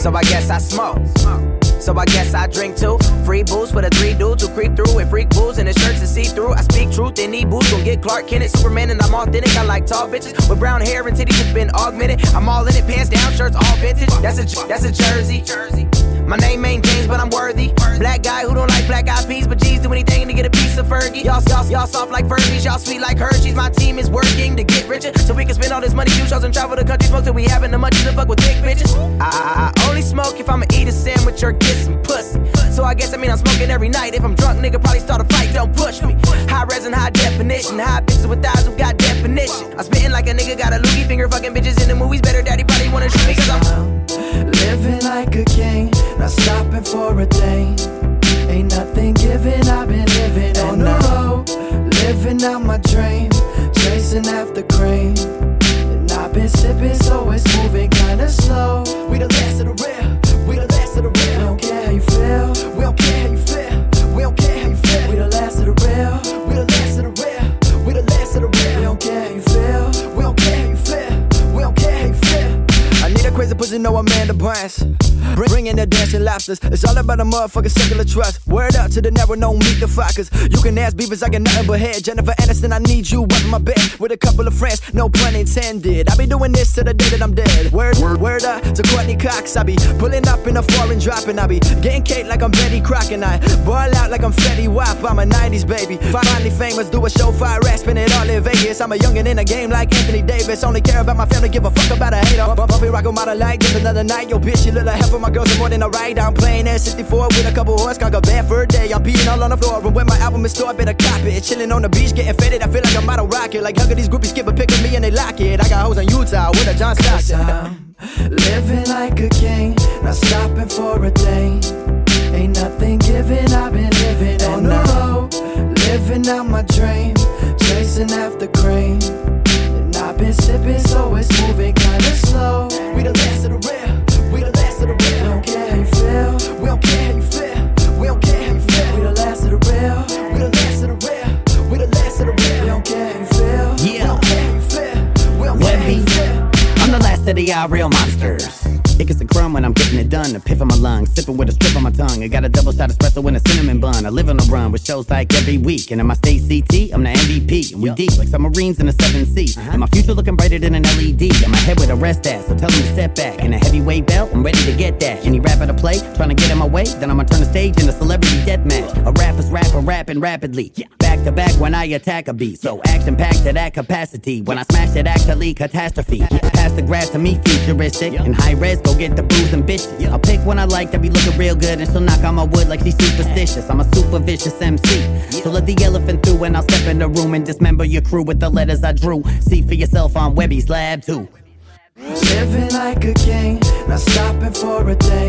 So I guess I smoke. So I guess I drink too. Free booze for the 3 dudes who creep through with freak booze and the shirts to see through. I speak truth in these boots, gon' get Clark Kent, Superman, and I'm authentic. I like tall bitches with brown hair and titties that's been augmented. I'm all in it, pants down, shirts all vintage. That's a jersey. My name ain't James, but I'm worthy. Black guy who don't like black eyed peas, but G's do anything to get a piece of Fergie. Y'all soft like Furbies, y'all sweet like Hershey's. My team is working to get richer, so we can spend all this money, do shows and travel the country, smoke till we having the munchies and fuck with thick bitches. I only smoke if I'ma eat a sandwich or get some pussy. So I guess I mean I'm smoking every night. If I'm drunk, nigga probably start a fight, don't push me. High res and high definition, high bitches with thighs who got definition. I'm spitting like a nigga got a loogie finger, fucking bitches in the movies. Better daddy probably wanna shoot me cause I'm living like a king, not stopping for a thing. Ain't nothing given, I've been living on the road, living out my dream, chasing after cream. And I've been sipping, so it's moving kinda slow. We the last of the real, we the last of the real. We don't care how you feel, we don't care how you feel, we don't care how you feel. We the last of the real, we the last of the real, we the last of the real. We don't care how you feel, we don't care how you feel, we don't care how you feel. I need a crazy pussy, no Amanda Bynes. Bringing the dancing lobsters. It's all about a motherfucking secular trust. Word up to the never known meet the fuckers. You can ask Beavers, I got nothing but head. Jennifer Aniston, I need you up in my bed with a couple of friends, no pun intended. I be doing this to the day that I'm dead. Word up to Courtney Cox. I be pulling up in a foreign dropping. I be getting cake like I'm Betty Crock, and I ball out like I'm Fetty Wap. I'm a 90s baby, finally famous. Do a show, fire rap, spin it all in Vegas. I'm a youngin' in a game like Anthony Davis. Only care about my family, give a fuck about a hater. Bumpy rock on my light, just another night. Yo, bitch, you look like half of my girls are more than alright. I'm playing at 64 with a couple horse, conquer bad for a day. I'm peeing all on the floor, and when my album is stored, better cop it. Chilling on the beach, getting faded. I feel like I'm out of rocket. Like hug of these groupies, skip a pic of me and they lock it. I got hoes in Utah with a John Stockton. Living like a king, not stopping for a thing. Ain't nothing given, I've been living on the road, living out my dream, chasing after cream. And I've been sipping, so it's moving kinda slow. We the last of the real, we the last of the real. We don't care how you feel, we don't care how you feel, we don't care how you feel. We the last of the real, we the last of the real, we the last of the real. We don't care how you feel, we don't care how you feel, we don't care how you feel. I'm the last of the real monsters. It gets a crumb when I'm getting it done. A piff on my lungs, sipping with a strip on my tongue. I got a double shot espresso and a cinnamon bun. I live on a run with shows like every week. And in my state CT, I'm the MVP. And we deep like submarines in the 7th sea. And my future looking brighter than an LED. And my head with a rest at, so tell him to step back. And a heavyweight belt, I'm ready to get that. Any rapper to play, trying to get in my way, then I'ma turn the stage into celebrity deathmatch. A rapper's rapper rapping rapidly. Back to back when I attack a beat. So action packed to that capacity. When I smash it, actually catastrophe. Pass the grass to me, futuristic. And high res, go get the booze and bitches. I'll pick one I like that be looking real good, and she'll knock on my wood like she's superstitious. I'm a super vicious MC, so let the elephant through, and I'll step in the room and dismember your crew with the letters I drew. See for yourself on Webby's Lab 2. Living like a king, not stopping for a thing.